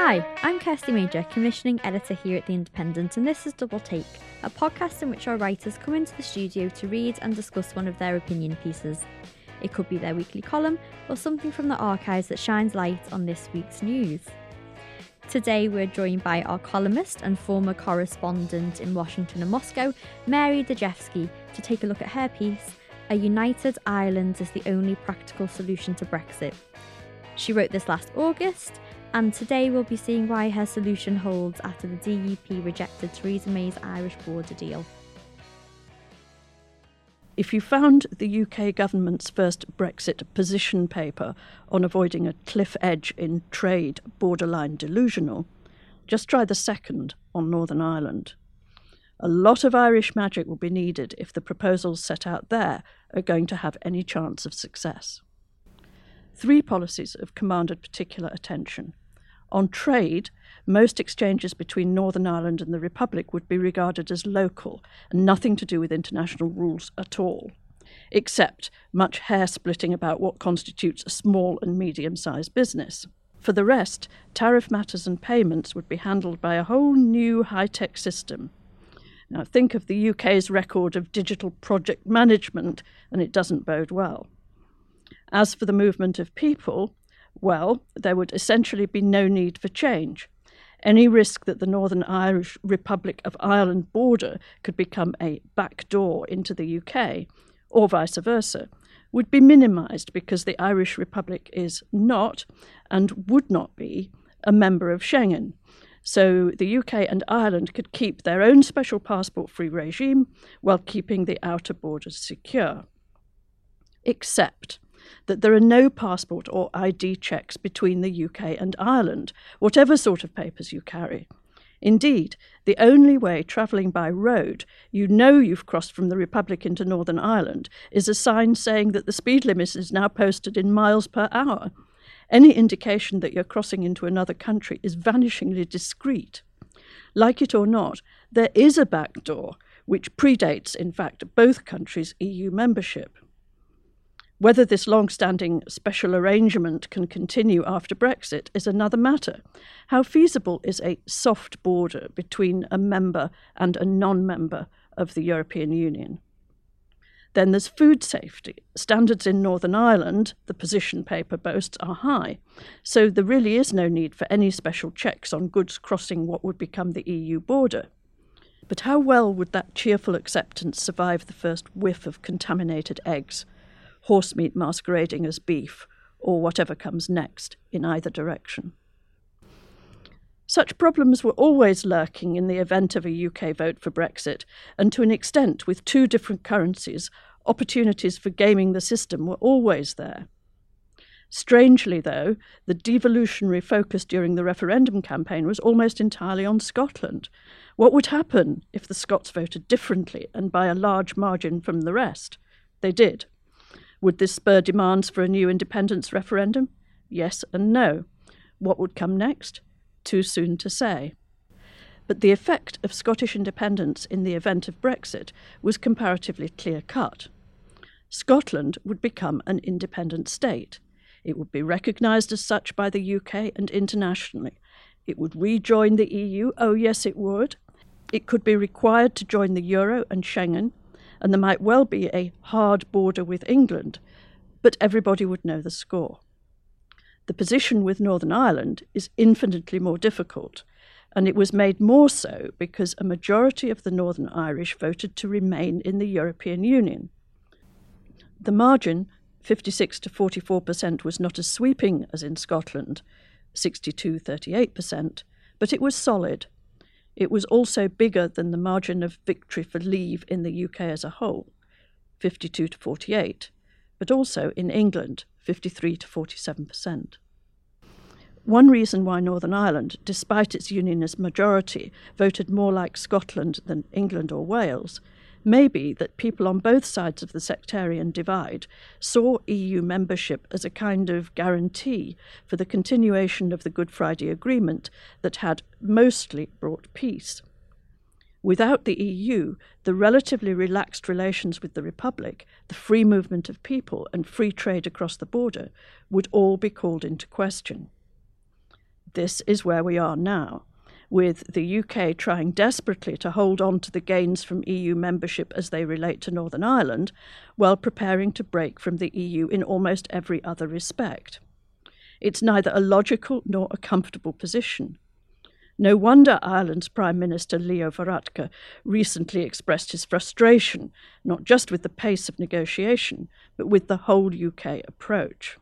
Hi, I'm Kirsty Major, commissioning editor here at The Independent, and this is Double Take, a podcast in which our writers come into the studio to read and discuss one of their opinion pieces. It could be their weekly column or something from the archives that shines light on this week's news. Today we're joined by our columnist and former correspondent in Washington and Moscow, Mary Dejevsky, to take a look at her piece, A United Ireland is the Only Practical Solution to Brexit. She wrote this last August, and today we'll be seeing why her solution holds after the DUP rejected Theresa May's Irish border deal. If you found the UK government's first Brexit position paper on avoiding a cliff edge in trade borderline delusional, just try the second on Northern Ireland. A lot of Irish magic will be needed if the proposals set out there are going to have any chance of success. Three policies have commanded particular attention. On trade, most exchanges between Northern Ireland and the Republic would be regarded as local and nothing to do with international rules at all, except much hair-splitting about what constitutes a small and medium-sized business. For the rest, tariff matters and payments would be handled by a whole new high-tech system. Now think of the UK's record of digital project management, and it doesn't bode well. As for the movement of people, well, there would essentially be no need for change. Any risk that the Northern Irish Republic of Ireland border could become a backdoor into the UK, or vice versa, would be minimised because the Irish Republic is not, and would not be, a member of Schengen. So the UK and Ireland could keep their own special passport-free regime while keeping the outer borders secure. Except that there are no passport or ID checks between the UK and Ireland, whatever sort of papers you carry. Indeed, the only way travelling by road you know you've crossed from the Republic into Northern Ireland is a sign saying that the speed limit is now posted in miles per hour. Any indication that you're crossing into another country is vanishingly discreet. Like it or not, there is a backdoor, which predates, in fact, both countries' EU membership. Whether this long-standing special arrangement can continue after Brexit is another matter. How feasible is a soft border between a member and a non-member of the European Union? Then there's food safety. Standards in Northern Ireland, the position paper boasts, are high, so there really is no need for any special checks on goods crossing what would become the EU border. But how well would that cheerful acceptance survive the first whiff of contaminated eggs, horse meat masquerading as beef, or whatever comes next in either direction? Such problems were always lurking in the event of a UK vote for Brexit, and to an extent with two different currencies, opportunities for gaming the system were always there. Strangely, though, the devolutionary focus during the referendum campaign was almost entirely on Scotland. What would happen if the Scots voted differently and by a large margin from the rest? They did. Would this spur demands for a new independence referendum? Yes and no. What would come next? Too soon to say. But the effect of Scottish independence in the event of Brexit was comparatively clear-cut. Scotland would become an independent state. It would be recognised as such by the UK and internationally. It would rejoin the EU. Oh, yes, it would. It could be required to join the Euro and Schengen, and there might well be a hard border with England, but everybody would know the score. The position with Northern Ireland is infinitely more difficult, and it was made more so because a majority of the Northern Irish voted to remain in the European Union. The margin, 56 to 44%, was not as sweeping as in Scotland, 62-38%, but it was solid. It was also bigger than the margin of victory for Leave in the UK as a whole, 52 to 48, but also in England, 53 to 47%. One reason why Northern Ireland, despite its unionist majority, voted more like Scotland than England or Wales, may be that people on both sides of the sectarian divide saw EU membership as a kind of guarantee for the continuation of the Good Friday Agreement that had mostly brought peace. Without the EU, the relatively relaxed relations with the Republic, the free movement of people and free trade across the border would all be called into question. This is where we are now, with the UK trying desperately to hold on to the gains from EU membership as they relate to Northern Ireland, while preparing to break from the EU in almost every other respect. It's neither a logical nor a comfortable position. No wonder Ireland's Prime Minister Leo Varadkar recently expressed his frustration, not just with the pace of negotiation, but with the whole UK approach.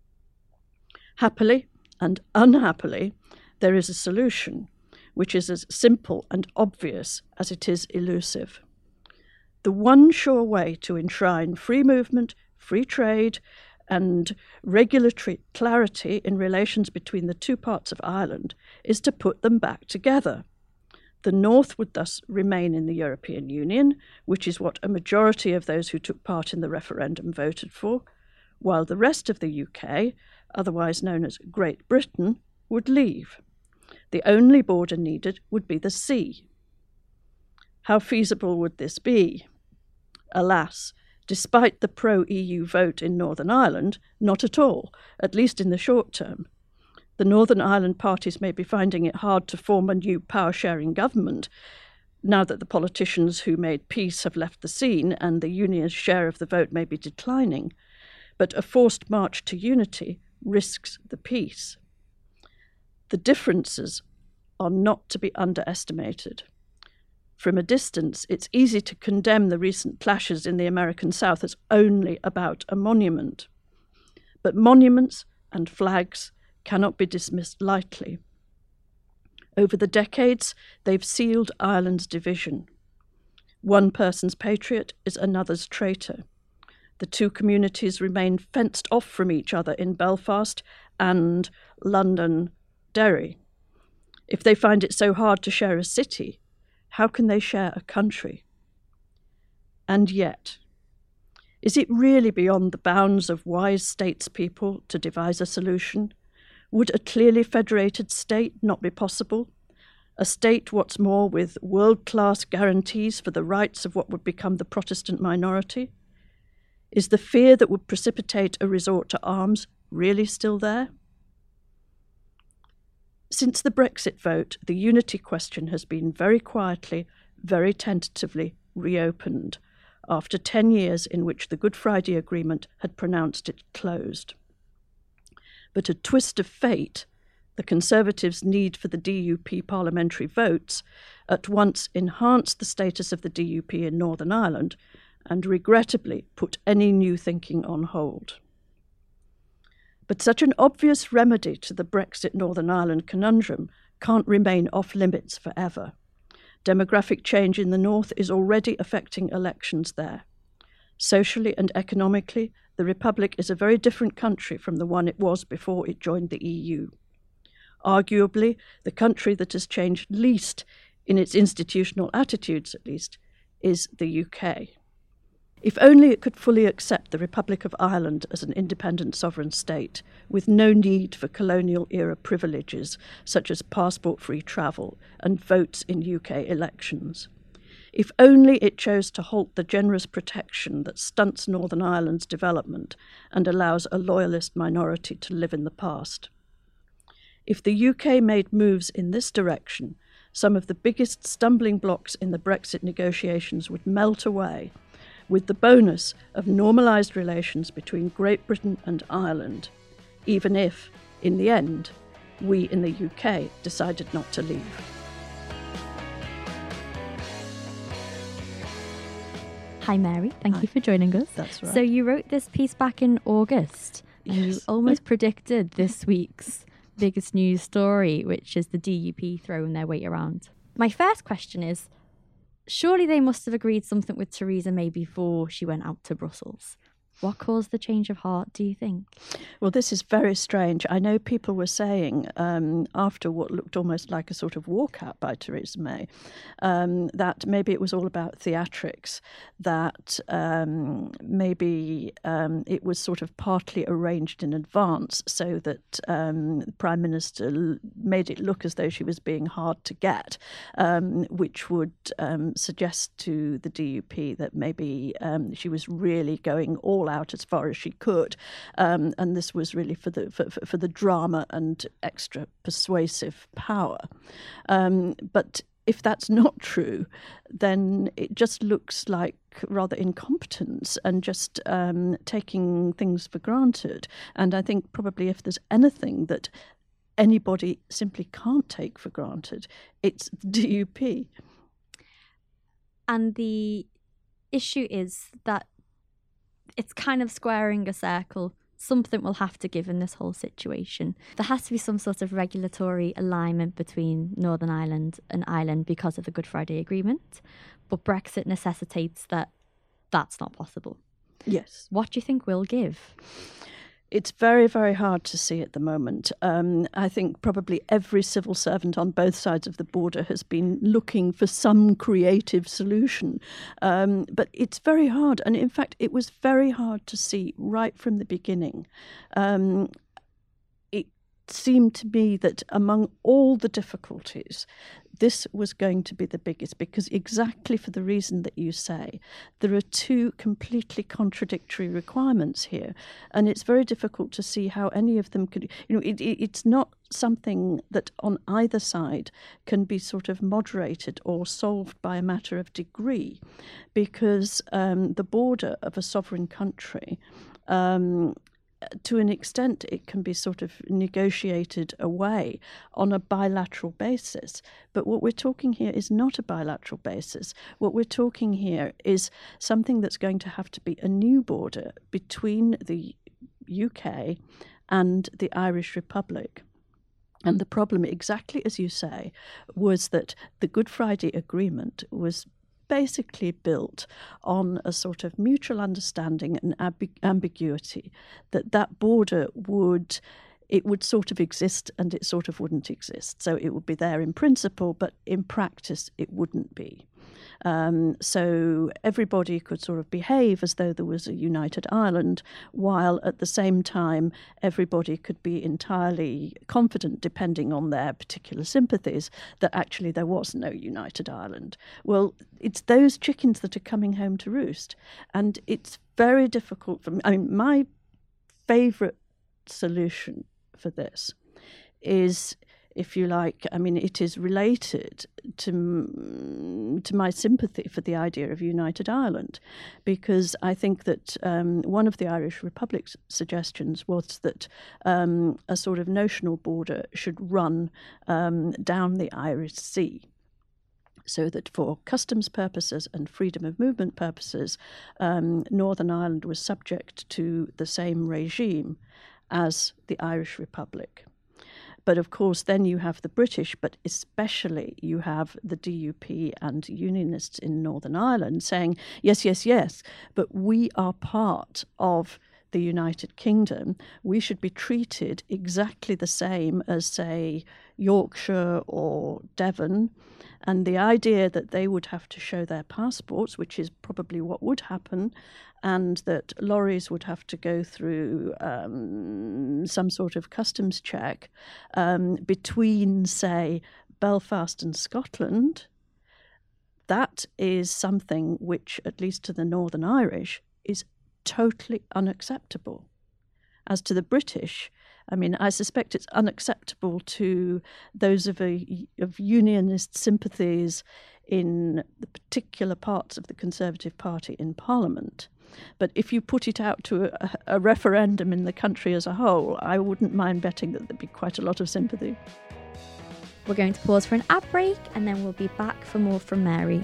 Happily and unhappily, there is a solution, which is as simple and obvious as it is elusive. The one sure way to enshrine free movement, free trade, and regulatory clarity in relations between the two parts of Ireland is to put them back together. The North would thus remain in the European Union, which is what a majority of those who took part in the referendum voted for, while the rest of the UK, otherwise known as Great Britain, would leave. The only border needed would be the sea. How feasible would this be? Alas, despite the pro-EU vote in Northern Ireland, not at all, at least in the short term. The Northern Ireland parties may be finding it hard to form a new power-sharing government now that the politicians who made peace have left the scene and the Union's share of the vote may be declining. But a forced march to unity risks the peace. The differences are not to be underestimated. From a distance, it's easy to condemn the recent clashes in the American South as only about a monument. But monuments and flags cannot be dismissed lightly. Over the decades, they've sealed Ireland's division. One person's patriot is another's traitor. The two communities remain fenced off from each other in Belfast and Londonderry. If they find it so hard to share a city, how can they share a country? And yet, is it really beyond the bounds of wise statespeople to devise a solution? Would a clearly federated state not be possible? A state, what's more, with world-class guarantees for the rights of what would become the Protestant minority? Is the fear that would precipitate a resort to arms really still there? Since the Brexit vote, the unity question has been very quietly, very tentatively reopened, after 10 years in which the Good Friday Agreement had pronounced it closed. But a twist of fate, the Conservatives' need for the DUP parliamentary votes, at once enhanced the status of the DUP in Northern Ireland and regrettably put any new thinking on hold. But such an obvious remedy to the Brexit Northern Ireland conundrum can't remain off limits forever. Demographic change in the north is already affecting elections there. Socially and economically, the Republic is a very different country from the one it was before it joined the EU. Arguably, the country that has changed least in its institutional attitudes, at least, is the UK. If only it could fully accept the Republic of Ireland as an independent sovereign state, with no need for colonial-era privileges such as passport-free travel and votes in UK elections. If only it chose to halt the generous protection that stunts Northern Ireland's development and allows a loyalist minority to live in the past. If the UK made moves in this direction, some of the biggest stumbling blocks in the Brexit negotiations would melt away, with the bonus of normalised relations between Great Britain and Ireland, even if, in the end, we in the UK decided not to leave. Hi Mary, thank you for joining us. That's right. So you wrote this piece back in August, and you almost predicted this week's biggest news story, which is the DUP throwing their weight around. My first question is, surely they must have agreed something with Theresa May before she went out to Brussels. What caused the change of heart, do you think? Well, this is very strange. I know people were saying, after what looked almost like a sort of walkout by Theresa May, that maybe it was all about theatrics, that maybe it was sort of partly arranged in advance so that the Prime Minister made it look as though she was being hard to get, which would suggest to the DUP that maybe she was really going all out as far as she could, and this was really for the drama and extra persuasive power. But if that's not true, then it just looks like rather incompetence and just taking things for granted. And I think probably if there's anything that anybody simply can't take for granted, it's the DUP. And the issue is that it's kind of squaring a circle. Something will have to give in this whole situation. There has to be some sort of regulatory alignment between Northern Ireland and Ireland because of the Good Friday Agreement, but Brexit necessitates that that's not possible. Yes. What do you think will give? It's very, very hard to see at the moment. I think probably every civil servant on both sides of the border has been looking for some creative solution. But it's very hard. And in fact, it was very hard to see right from the beginning. It seemed to me that among all the difficulties, this was going to be the biggest, because exactly for the reason that you say, there are two completely contradictory requirements here, and it's very difficult to see how any of them could, it's not something that on either side can be sort of moderated or solved by a matter of degree, because the border of a sovereign country, to an extent, it can be sort of negotiated away on a bilateral basis. But what we're talking here is not a bilateral basis. What we're talking here is something that's going to have to be a new border between the UK and the Irish Republic. And the problem, exactly as you say, was that the Good Friday Agreement was basically built on a sort of mutual understanding and ambiguity that border would sort of exist and it sort of wouldn't exist. So it would be there in principle, but in practice it wouldn't be. So everybody could sort of behave as though there was a united Ireland, while at the same time everybody could be entirely confident, depending on their particular sympathies, that actually there was no united Ireland. Well, it's those chickens that are coming home to roost, and it's very difficult for me. I mean, my favourite solution for this is, if you like, I mean, it is related to my sympathy for the idea of united Ireland, because I think that one of the Irish Republic's suggestions was that a sort of notional border should run down the Irish Sea, so that for customs purposes and freedom of movement purposes, Northern Ireland was subject to the same regime as the Irish Republic. But of course, then you have the British, but especially you have the DUP and Unionists in Northern Ireland saying, yes, yes, yes, but we are part of the United Kingdom. We should be treated exactly the same as, say, Yorkshire or Devon. And the idea that they would have to show their passports, which is probably what would happen, and that lorries would have to go through some sort of customs check between, say, Belfast and Scotland, that is something which, at least to the Northern Irish, is totally unacceptable. As to the British, I mean, I suspect it's unacceptable to those of unionist sympathies in the particular parts of the Conservative Party in Parliament. But if you put it out to a referendum in the country as a whole, I wouldn't mind betting that there'd be quite a lot of sympathy. We're going to pause for an ad break and then we'll be back for more from Mary.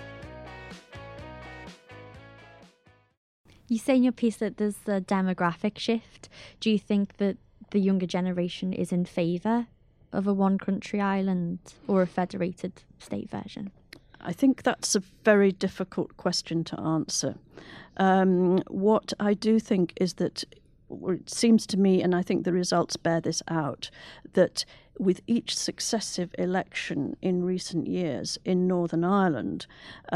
You say in your piece that there's a demographic shift. Do you think that the younger generation is in favour of a one-country Ireland or a federated state version? I think that's a very difficult question to answer. What I do think is that, it seems to me, and I think the results bear this out, that with each successive election in recent years in Northern Ireland,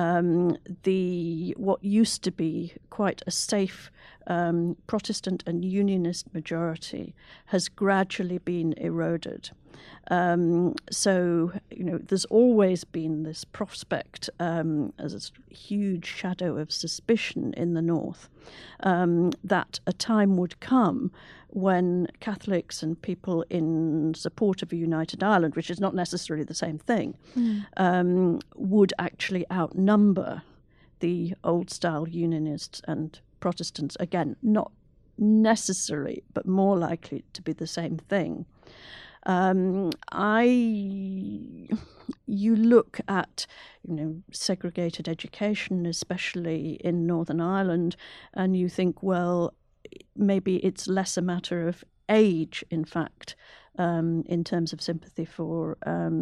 what used to be quite a safe Protestant and Unionist majority has gradually been eroded. So, there's always been this prospect as a huge shadow of suspicion in the north that a time would come when Catholics and people in support of a united Ireland, which is not necessarily the same thing, would actually outnumber the old-style Unionists and Protestants. Again, not necessary, but more likely to be the same thing. You look at, segregated education, especially in Northern Ireland, and you think, well, maybe it's less a matter of age, in fact, in terms of sympathy for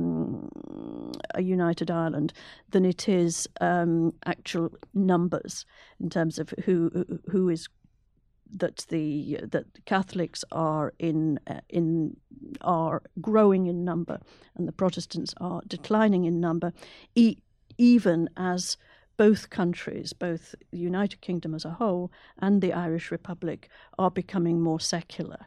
a united Ireland, than it is actual numbers in terms of who is that Catholics are are growing in number and the Protestants are declining in number, even as both countries, both the United Kingdom as a whole and the Irish Republic, are becoming more secular.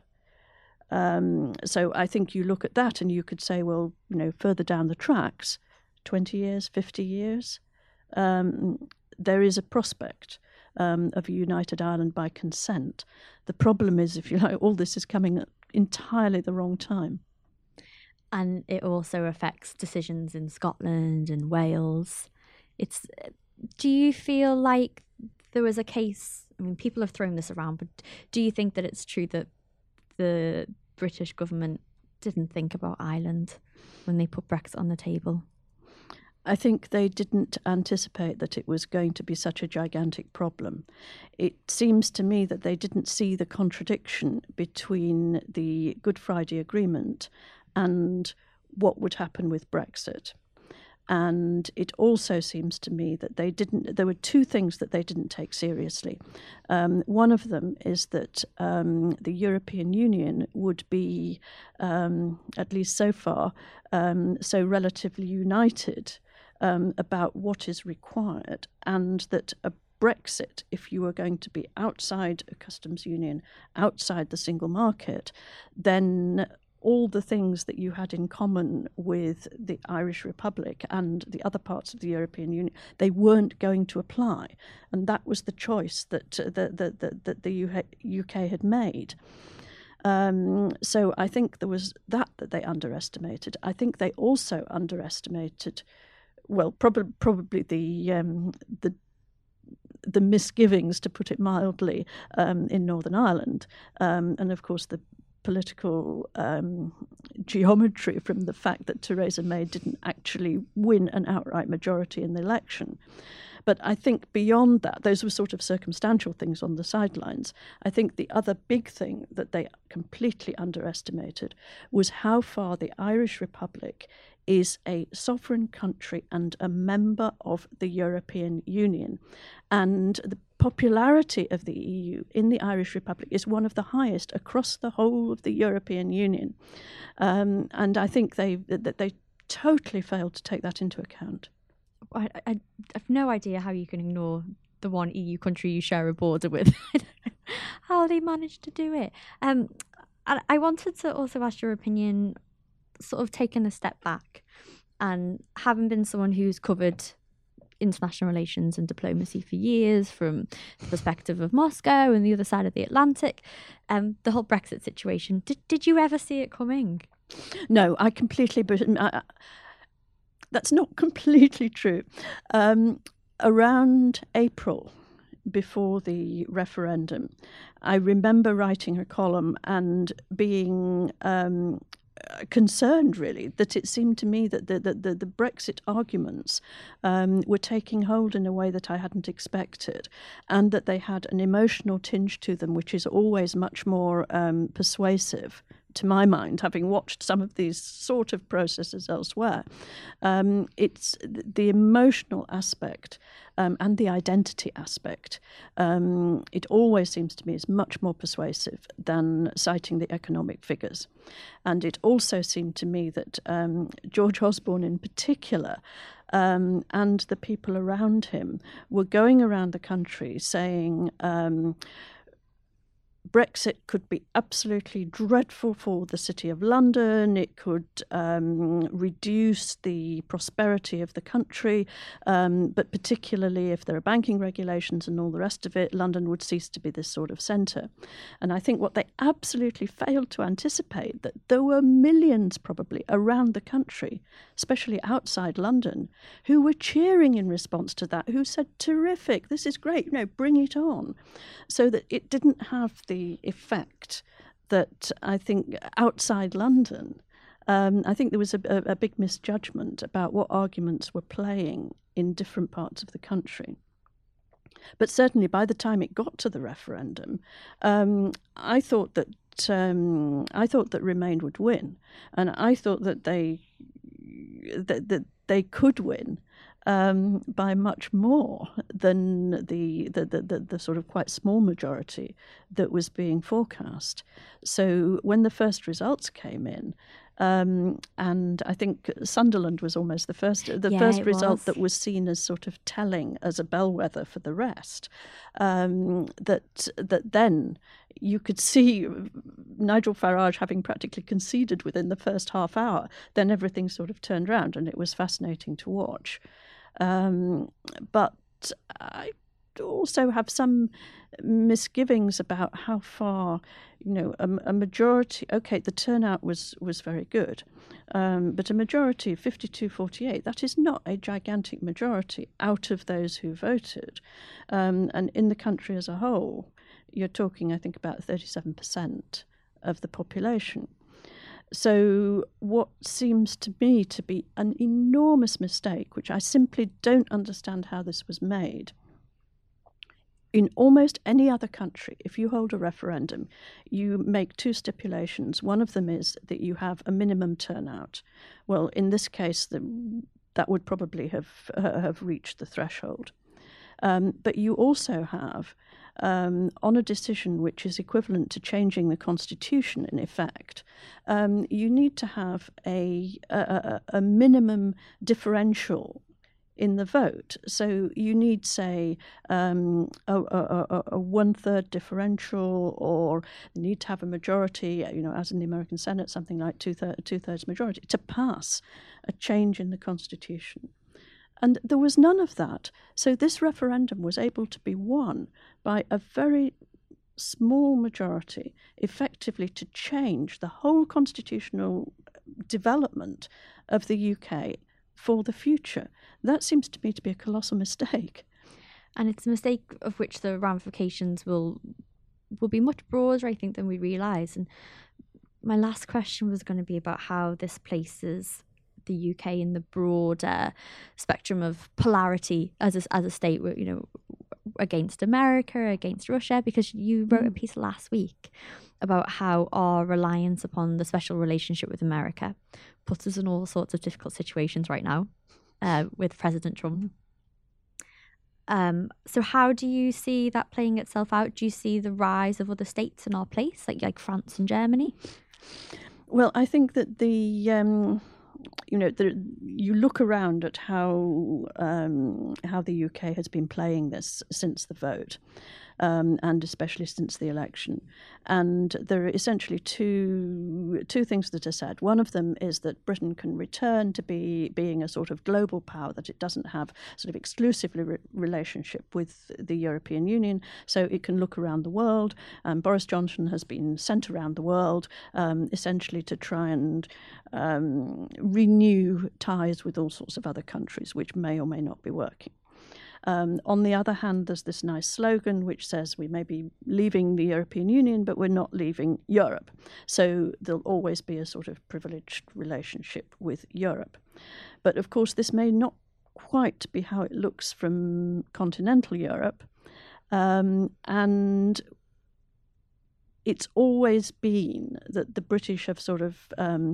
So I think you look at that and you could say, well, further down the tracks, 20 years, 50 years, there is a prospect of a united Ireland by consent. The problem is, if you like, all this is coming at entirely the wrong time. And it also affects decisions in Scotland and Wales. Do you feel like there was a case, people have thrown this around, but do you think that it's true that the British government didn't think about Ireland when they put Brexit on the table? I think they didn't anticipate that it was going to be such a gigantic problem. It seems to me that they didn't see the contradiction between the Good Friday Agreement and what would happen with Brexit. And it also seems to me that there were two things that they didn't take seriously. One of them is that the European Union would be, at least so far, so relatively united about what is required, and that a Brexit, if you were going to be outside a customs union, outside the single market, then all the things that you had in common with the Irish Republic and the other parts of the European Union, they weren't going to apply. And that was the choice that the UK had made. So I think there was that they underestimated. I think they also underestimated, well, probably the misgivings, to put it mildly, in Northern Ireland, and of course the political geometry from the fact that Theresa May didn't actually win an outright majority in the election. But I think beyond that, those were sort of circumstantial things on the sidelines. I think the other big thing that they completely underestimated was how far the Irish Republic is a sovereign country and a member of the European Union. And the popularity of the EU in the Irish Republic is one of the highest across the whole of the European Union. And I think they totally failed to take that into account. I have no idea how you can ignore the one EU country you share a border with. I don't know how they managed to do it. And I wanted to also ask your opinion, sort of taking a step back and having been someone who's covered international relations and diplomacy for years from the perspective of Moscow and the other side of the Atlantic, the whole Brexit situation. Did you ever see it coming? No, I completely... That's not completely true. Around April, before the referendum, I remember writing a column and being concerned, really, that it seemed to me that the Brexit arguments were taking hold in a way that I hadn't expected, and that they had an emotional tinge to them, which is always much more persuasive to my mind, having watched some of these sort of processes elsewhere, it's the emotional aspect and the identity aspect. It always seems to me is much more persuasive than citing the economic figures. And it also seemed to me that George Osborne in particular and the people around him were going around the country saying Brexit could be absolutely dreadful for the City of London. It could reduce the prosperity of the country, but particularly if there are banking regulations and all the rest of it, London would cease to be this sort of centre. And I think what they absolutely failed to anticipate, that there were millions probably around the country, especially outside London, who were cheering in response to that, who said, terrific, this is great, bring it on. So that it didn't have the effect that I think outside London, I think there was a big misjudgment about what arguments were playing in different parts of the country. But certainly by the time it got to the referendum, I thought that Remain would win, and I thought that they could win by much more than the sort of quite small majority that was being forecast. So when the first results came in, and I think Sunderland was almost the first result that was seen as sort of telling as a bellwether for the rest. That then you could see Nigel Farage having practically conceded within the first half hour. Then everything sort of turned round, and it was fascinating to watch. But I also have some misgivings about how far, a majority. Okay, the turnout was very good, but a majority of 52-48, that is not a gigantic majority out of those who voted, and in the country as a whole, you're talking, I think, about 37% of the population. So what seems to me to be an enormous mistake, which I simply don't understand how this was made. In almost any other country, if you hold a referendum, you make two stipulations. One of them is that you have a minimum turnout. Well, in this case, that would probably have reached the threshold. But you also have, on a decision which is equivalent to changing the constitution, in effect, you need to have a minimum differential in the vote. So you need, say, a 1/3 differential, or you need to have a majority, as in the American Senate, something like two-thirds majority to pass a change in the constitution. And there was none of that. So this referendum was able to be won by a very small majority, effectively to change the whole constitutional development of the UK for the future. That seems to me to be a colossal mistake. And it's a mistake of which the ramifications will be much broader, I think, than we realise. And my last question was going to be about how this places the UK in the broader spectrum of polarity as a state, against America, against Russia, because you wrote a piece last week about how our reliance upon the special relationship with America puts us in all sorts of difficult situations right now with President Trump. So how do you see that playing itself out? Do you see the rise of other states in our place, like France and Germany? Well, I think that you look around at how the UK has been playing this since the vote, and especially since the election. And there are essentially two things that are said. One of them is that Britain can return to being a sort of global power, that it doesn't have sort of exclusive relationship with the European Union, so it can look around the world. Boris Johnson has been sent around the world essentially to try and renew ties with all sorts of other countries, which may or may not be working. On the other hand, there's this nice slogan which says we may be leaving the European Union, but we're not leaving Europe. So there'll always be a sort of privileged relationship with Europe. But of course, this may not quite be how it looks from continental Europe. And it's always been that the British have sort of,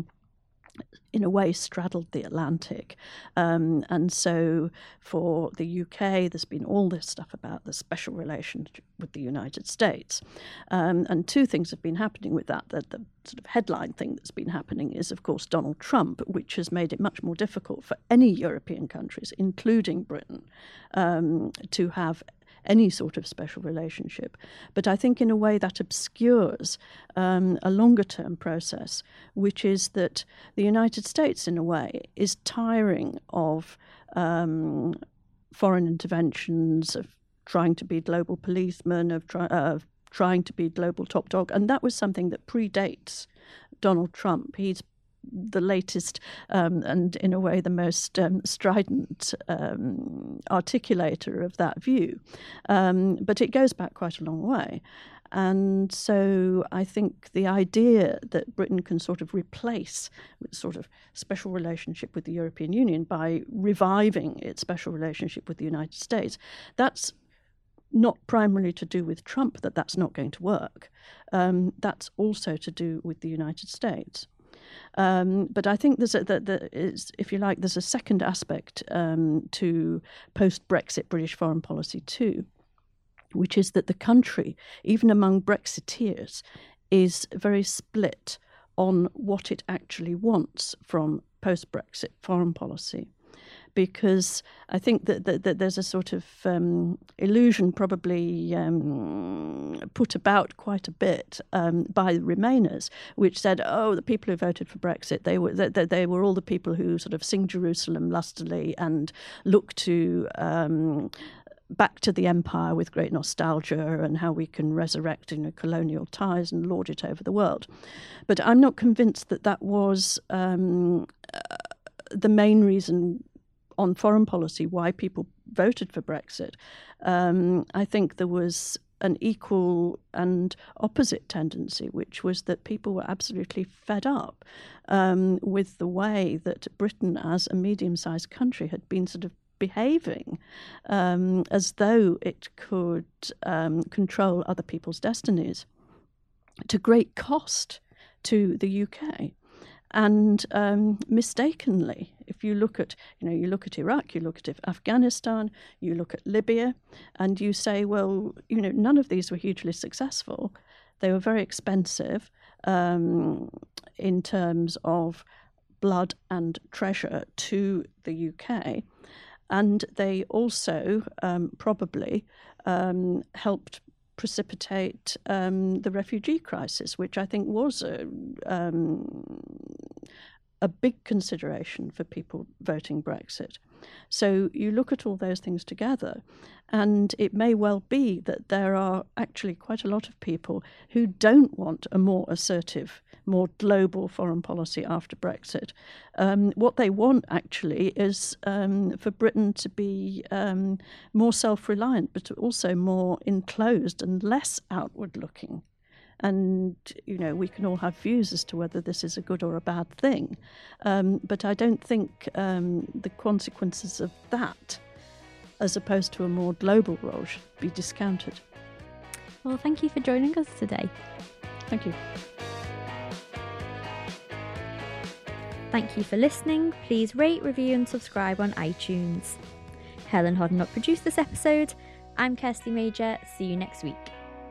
in a way, straddled the Atlantic. And so for the UK, there's been all this stuff about the special relationship with the United States. And two things have been happening with that. The sort of headline thing that's been happening is, of course, Donald Trump, which has made it much more difficult for any European countries, including Britain, to have any sort of special relationship. But I think in a way that obscures a longer term process, which is that the United States, in a way, is tiring of foreign interventions, of trying to be global policeman, of trying to be global top dog. And that was something that predates Donald Trump. He's the latest and, in a way, the most strident articulator of that view. But it goes back quite a long way. And so I think the idea that Britain can sort of replace with sort of special relationship with the European Union by reviving its special relationship with the United States, that's not primarily to do with Trump, that's not going to work. That's also to do with the United States. But I think if you like, there's a second aspect to post-Brexit British foreign policy too, which is that the country, even among Brexiteers, is very split on what it actually wants from post-Brexit foreign policy. Because I think that there's a sort of illusion probably put about quite a bit by the Remainers, which said, oh, the people who voted for Brexit, they were all the people who sort of sing Jerusalem lustily and look to back to the empire with great nostalgia and how we can resurrect colonial ties and lord it over the world. But I'm not convinced that was the main reason on foreign policy why people voted for Brexit. I think there was an equal and opposite tendency, which was that people were absolutely fed up with the way that Britain, as a medium-sized country, had been sort of behaving as though it could control other people's destinies to great cost to the UK. And mistakenly, if you look at, you look at Iraq, you look at Afghanistan, you look at Libya, and you say, well, none of these were hugely successful. They were very expensive in terms of blood and treasure to the UK. And they also probably helped precipitate the refugee crisis, which I think was a big consideration for people voting Brexit. So you look at all those things together, and it may well be that there are actually quite a lot of people who don't want a more assertive, more global foreign policy after Brexit. What they want actually is for Britain to be more self-reliant, but also more enclosed and less outward-looking. And, we can all have views as to whether this is a good or a bad thing. But I don't think the consequences of that, as opposed to a more global role, should be discounted. Well, thank you for joining us today. Thank you. Thank you for listening. Please rate, review and subscribe on iTunes. Helen Hodnott produced this episode. I'm Kirsty Major. See you next week.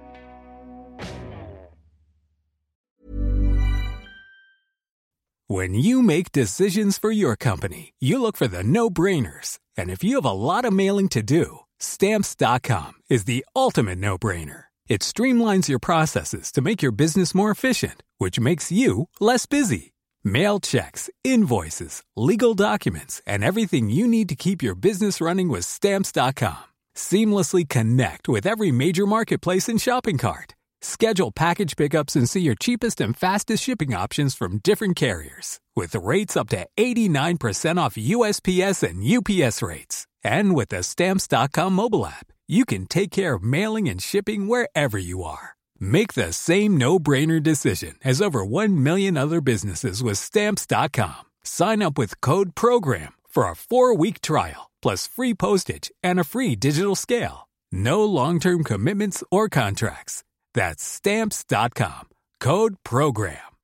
When you make decisions for your company, you look for the no-brainers. And if you have a lot of mailing to do, Stamps.com is the ultimate no-brainer. It streamlines your processes to make your business more efficient, which makes you less busy. Mail checks, invoices, legal documents, and everything you need to keep your business running with Stamps.com. Seamlessly connect with every major marketplace and shopping cart. Schedule package pickups and see your cheapest and fastest shipping options from different carriers. With rates up to 89% off USPS and UPS rates. And with the Stamps.com mobile app, you can take care of mailing and shipping wherever you are. Make the same no-brainer decision as over 1 million other businesses with Stamps.com. Sign up with code PROGRAM for a 4-week trial, plus free postage and a free digital scale. No long-term commitments or contracts. That's Stamps.com. Code PROGRAM.